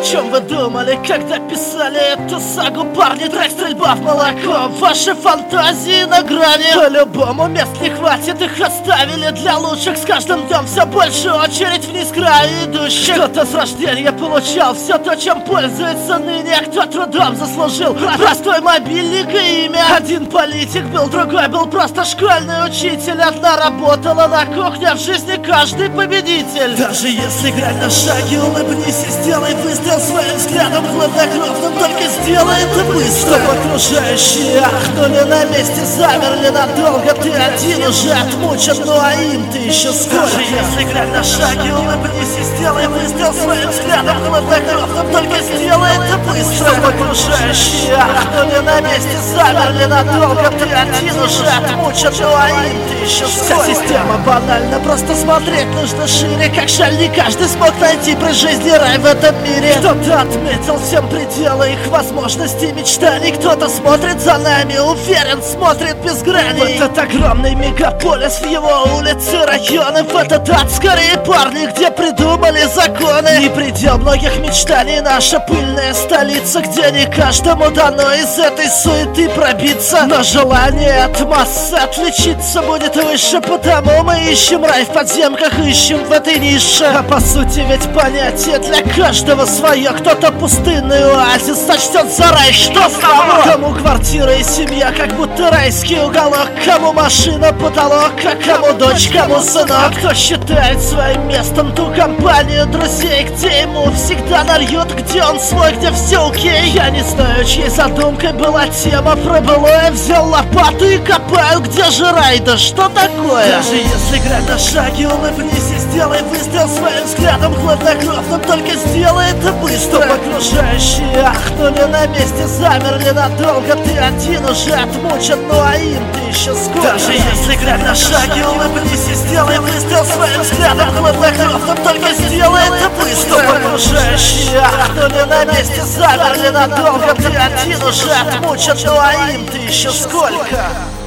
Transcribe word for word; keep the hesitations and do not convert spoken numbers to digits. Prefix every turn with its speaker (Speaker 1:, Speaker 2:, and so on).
Speaker 1: чем вы думали, когда писали эту сагу, парни? Трек «Стрельба в молоко». Ваши фантазии на грани. По-любому мест не хватит, их оставили для лучших. С каждым днем все больше очередь вниз края идущих. Кто-то с рождения получал все то, чем пользуется ныне, а кто трудом заслужил простой мобильник и имя. Один политик был, другой был просто школьный учитель. Одна работала на кухне, в жизни каждый победитель. Даже если играть на шаге, улыбнись и сделай выстрел своим взглядом хладнокровным. Только сделай это быстро, чтобы окружающие ахнули, на месте замерли надолго. Ты один уже отмучен, ну а им ты еще сколько. Даже если играть на шаге, улыбнись и сделай выстрел своим взглядом хладнокровным. Только сделай это быстро, чтобы окружающие ахнули, на месте замерли надолго. Ты один уже отмучен, ну а им ты еще сколько. Вся система банальна, просто смотреть нужно шире. Как жаль, не каждый смог найти при жизни рай в этом мире. Кто-то отметил всем пределы их возможностей, мечтаний. Кто-то смотрит за нами, уверен, смотрит без граней. В этот огромный мегаполис, в его улицы, районы, в этот ад скорее парни, где придумали законы. И предел многих мечтаний наша пыльная столица, где не каждому дано из этой суеты пробиться. Но желание от массы отличиться будет выше, потому мы ищем рай в подземках, ищем в этой нише. А по сути ведь понятие для каждого свое. Кто-то пустынный оазис сочтет за рай, что с того? Кому квартира и семья, как будто райский уголок. Кому машина, потолок, а кому дочь, кому сынок. Кто считает своим местом ту компанию друзей, где ему всегда нальют, где он свой, где все окей. Я не знаю, чьей задумкой была тема про былое. Взял лопату и копаю, где же рай, да что такое? Даже если играть на шаге, улыбнись и сделай выстрел своим взглядом хладнокровным. Только сделай это быстро, чтобы окружающие ахнули, на месте замерли надолго. Ты один уже отмучен, ну а им ты еще сколько. Даже если играть на шаге, улыбнись и сделай выстрел своим взглядом хладнокровным. Только сделай это быстро, чтобы окружающие ахнули, на месте замерли надолго. Ты один уже отмучен, ну а им ты еще сколько.